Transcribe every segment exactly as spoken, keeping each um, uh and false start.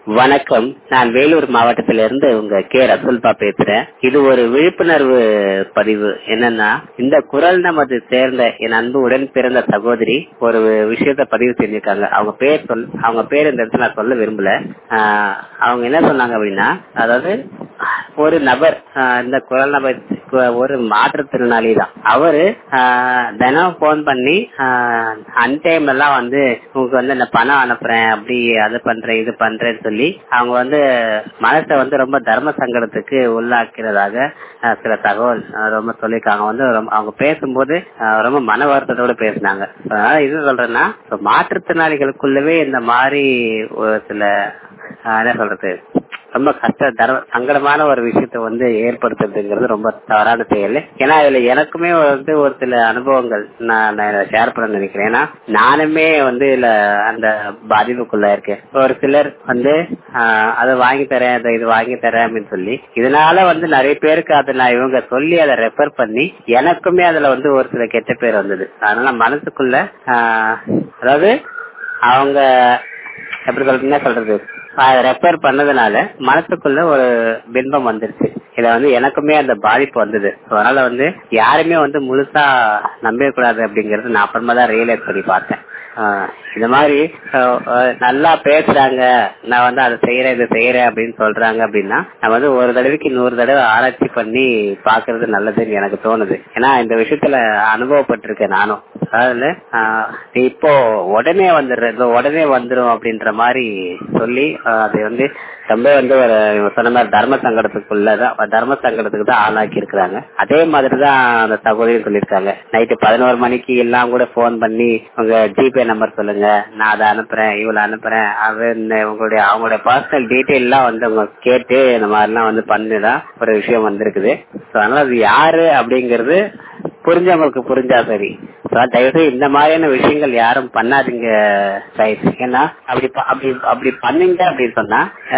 வணக்கம். நான் வேலூர் மாவட்டத்திலிருந்து உங்க கே ரசூல்பா பேசுறேன். இது ஒரு விழிப்புணர்வு பதிவு. என்னன்னா, இந்த குரல் நமது சேர்ந்த என் அன்பு உடன் பிறந்த சகோதரி ஒரு விஷயத்த பதிவு செஞ்சிருக்காங்க. அவங்க பேர் சொல் அவங்க பேர் இந்த இடத்துல நான் சொல்ல விரும்பல. ஆஹ் அவங்க என்ன சொன்னாங்க அப்படின்னா, அதாவது ஒரு நபர், இந்த குரல் நபர் ஒரு மாற்றுத்திறனாளி தான். அவரு தினம் போன் பண்ணி அன்டைம் எல்லாம் வந்து உங்களுக்கு வந்து இந்த பணம் அனுப்புறேன், அப்படி அது பண்றேன் இது பண்றேன்னு சொல்லி அவங்க வந்து மனசை வந்து ரொம்ப தர்ம சங்கடத்துக்கு உள்ளாக்கிறதாக சில தகவல் ரொம்ப சொல்லியிருக்காங்க. வந்து அவங்க பேசும்போது ரொம்ப மன வருத்தத்தோட பேசினாங்க. அதனால இது சொல்றேன்னா, மாற்றுத்திறனாளிகளுக்குள்ளவே இந்த மாதிரி ஒரு சில என்ன சொல்றது ரொம்ப கஷ்ட தர சங்கடமான ஒரு விஷயத்த வந்து ஏற்படுத்துறதுங்கிறது ரொம்ப தவறான செயல். ஏன்னா இதுல எனக்குமே வந்து ஒரு சில அனுபவங்கள் நான் ஷேர் பண்ண நினைக்கிறேன். ஏன்னா நானுமே வந்து இதுல அந்த பாதிப்புக்குள்ள இருக்கேன். ஒரு சிலர் வந்து ஆஹ் அதை வாங்கி தரேன், அதை இது வாங்கி தரேன் அப்படின்னு சொல்லி, இதனால வந்து நிறைய பேருக்கு அதை நான் இவங்க சொல்லி அதை ரெஃபர் பண்ணி எனக்குமே அதுல வந்து ஒரு சில கெட்ட பேர் வந்தது. அதனால மனசுக்குள்ள ஆஹ் அதாவது அவங்க எப்படி சொல்றது என்ன சொல்றது ரெஃபர் பண்ணதுனால மனசுக்குள்ள ஒரு பின்பம் வந்துருச்சு. இத வந்து எனக்குமே அந்த பாதிப்பு வந்தது. அதனால வந்து யாருமே வந்து முழுசா நம்பவே கூடாது அப்படிங்கறது நான் அப்புறமா தான் ரியலைஸ் பண்ணி பார்த்தேன். இந்த மாதிரி நல்லா பேசுறாங்க, நான் வந்து அதை செய்யறேன் இதை செய்யறேன் அப்படின்னு சொல்றாங்க அப்படின்னா நான் வந்து ஒரு தடவைக்கு நூறு தடவை ஆராய்ச்சி பண்ணி பாக்குறது நல்லதுன்னு எனக்கு தோணுது. ஏன்னா இந்த விஷயத்துல அனுபவப்பட்டிருக்கேன் நானும். அதாவது இப்போ உடனே வந்துடுற உடனே வந்துடும் அப்படின்ற மாதிரி சொல்லி அதை வந்து ரொம்ப வந்து ஒரு சொன்ன மாதிரி தர்ம சங்கடத்துக்குள்ளதான் தர்ம சங்கடத்துக்கு தான் ஆளாக்கி இருக்கிறாங்க. அதே மாதிரிதான் அந்த சகோதரி சொல்லியிருக்காங்க. நைட்டு பதினோரு மணிக்கு எல்லாம் கூட போன் பண்ணி உங்க ஜிபே நம்பர் சொல்லுங்க, நான் அதை அனுப்புறேன் இவ்வளவு அனுப்புறேன், அது உங்களுடைய அவங்களுடைய பர்சனல் டீட்டெயில் எல்லாம் வந்து அவங்க கேட்டு இந்த மாதிரிலாம் வந்து பண்ணிதான் ஒரு விஷயம் வந்திருக்குது. அதனால அது யாரு அப்படிங்கறது புரிஞ்சவங்களுக்கு புரிஞ்சா சரி. தயவுசெய்து இந்த மாதிரியான விஷயங்கள் யாரும் பண்ணாதீங்க. ஏன்னா அப்படி அப்படி அப்படி பண்ணீங்க அப்படின்னு சொன்னா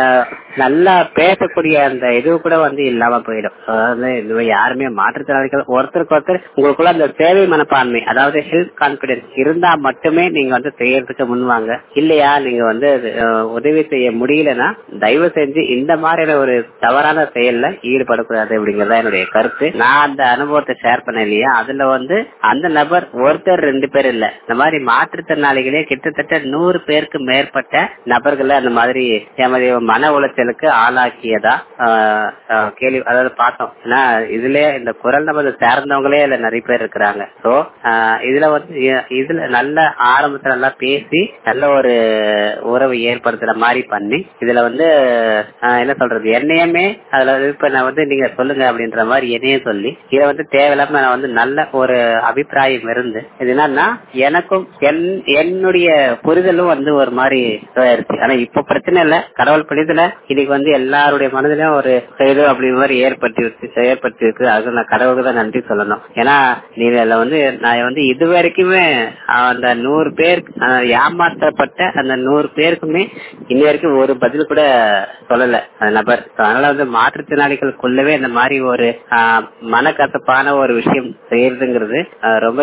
நல்லா பேசக்கூடிய அந்த இது கூட வந்து இல்லாம போயிடும். அதாவது யாருமே மாற்றுத்திறனாளிகள் ஒருத்தருக்கு ஒருத்தர் உங்களுக்குள்ள அந்த சேவை மனப்பான்மை, அதாவது ஹெல்ப் கான்பிடன்ஸ் இருந்தா மட்டுமே நீங்க வந்து செய்யறதுக்கு முன்வாங்க. இல்லையா நீங்க வந்து உதவி செய்ய முடியலன்னா தயவு செஞ்சு இந்த மாதிரியான ஒரு தவறான செயல்ல ஈடுபடக்கூடாது அப்படிங்கறத என்னுடைய கருத்து. நான் அந்த அனுபவத்தை ஷேர் பண்ண இல்லையா, அதுல வந்து அந்த நபர் ஒருத்தர் ரெண்டு பேர் இல்ல, இந்த மாதிரி மாற்றுத்திறனாளிகளே கிட்டத்தட்ட நூறு பேருக்கு மேற்பட்ட நபர்களை அந்த மாதிரி மன உளைச்சலுக்கு ஆளாக்கியதா கேள்வி அதாவது பார்த்தோம். ஏன்னா இதுல இந்த குரல் நபர் சேர்ந்தவங்களே இதுல நிறைய பேர் இருக்கிறாங்க. சோ இதுல வந்து இதுல நல்ல ஆரம்பத்துல நல்லா பேசி நல்ல ஒரு உறவு ஏற்படுத்துற மாதிரி பண்ணி இதுல வந்து என்ன சொல்றது என்னையுமே அதுல இப்ப நான் வந்து நீங்க சொல்லுங்க அப்படின்ற மாதிரி என்னையும் சொல்லி இதை வந்து தேவையில்லாம நான் வந்து நல்ல ஒரு அபிப்பிராயம் இருந்து இது என்னன்னா எனக்கும் என்னுடைய புரிதலும் வந்து ஒரு மாதிரி இருக்கு. ஆனா இப்ப பிரச்சனை இல்ல, கடவுள் புரிதல இன்னைக்கு வந்து எல்லாருடைய மனதிலும் ஒரு இது அப்படி மாதிரி ஏற்படுத்தி ஏற்படுத்தி இருக்கு. அது நான் கடவுளுக்கு தான் நன்றி சொல்லணும். ஏன்னா நீங்க வந்து நான் வந்து இது வரைக்குமே அந்த நூறு பேர் ஏமாற்றப்பட்ட அந்த நூறு பேருக்குமே இன்ன வரைக்கும் ஒரு பதில் கூட சொல்லல அந்த நபர். அதனால வந்து மாற்றுத்திறனாளிகளுக்குள்ளவே இந்த மாதிரி ஒரு மனக்கசப்பான ஒரு விஷயம் செய்யறதுங்கிறது ரொம்ப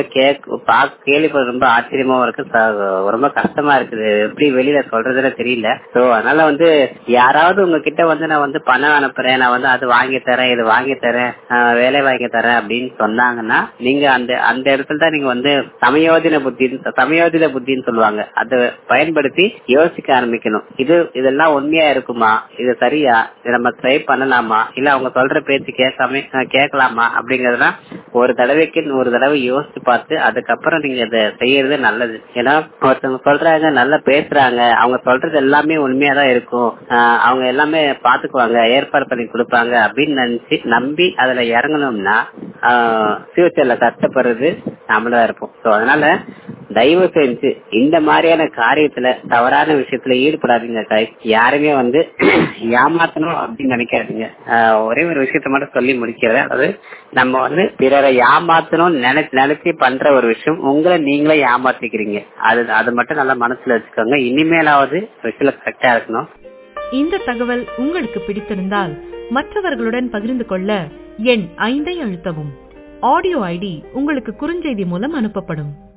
கேள்வி ரொம்ப ஆச்சரியமா இருக்கு, ரொம்ப கஷ்டமா இருக்குது. எப்படி வெளியில சொல்றதுன்னு தெரியல. சோ அதனால வந்து யாராவது உங்ககிட்ட வந்து நான் வந்து பணம் அனுப்புறேன், நான் வந்து அது வாங்கி தரேன் இது வாங்கி தரேன் வேலை வாங்கி தரேன் அப்படின்னு சொன்னாங்கன்னா நீங்க அந்த அந்த இடத்துல தான் நீங்க வந்து சமயோஜன புத்தி சமயோஜித புத்தின்னு சொல்லுவாங்க, அதை பயன்படுத்தி யோசிக்க ஆரம்பிக்கணும். இது இதெல்லாம் உண்மையா இருக்குமா, இது சரியா, இதை நம்ம ட்ரை பண்ணலாமா, இல்ல அவங்க சொல்ற பேச்சு கேட்காம கேட்கலாமா அப்படிங்கறதுதான் ஒரு தடவைக்கு நூறு தடவை யோசிச்சு பார்த்து அதுக்கப்புறம் நீங்க இதை செய்யறது நல்லது. ஏன்னா ஒருத்தவங்க சொல்றாங்க நல்லா பேசுறாங்க, அவங்க சொல்றது எல்லாமே உண்மையாதான் இருக்கும், அவங்க எல்லாமே பாத்துக்குவாங்க ஏற்பாடு பண்ணி கொடுப்பாங்க அப்படின்னு நினைச்சு நம்பி அதுல இறங்கணும்னா ஃபியூச்சர்ல கஷ்டப்படுறது நம்மளதான் இருப்போம். சோ அதனால தயவு செஞ்சு இந்த மாதிரியான காரியத்துல தவறான விஷயத்துல ஈடுபடாதீங்க. யாருமே வந்து ஏமாத்தணும் அப்படின்னு நினைக்காதீங்க. ஒரே ஒரு விஷயத்த மட்டும் சொல்லி முடிக்கிறேன். அதாவது நம்ம வந்து பிறரை ஏமாத்தணும் நினைச்சு நினைச்சு பண்ற ஒரு விஷயம் உங்களை நீங்களே ஏமாத்திக்கிறீங்க. அது அது மட்டும் நல்லா மனசுல வச்சுக்கோங்க. இனிமேலாவது விஷயத்துல கரெக்டா இருக்கணும். இந்த தகவல் உங்களுக்கு பிடித்திருந்தால் மற்றவர்களுடன் பகிர்ந்து கொள்ள எண் ஐந்தை அழுத்தவும். ஆடியோ ஐடி உங்களுக்கு குறுஞ்செய்தி மூலம் அனுப்பப்படும்.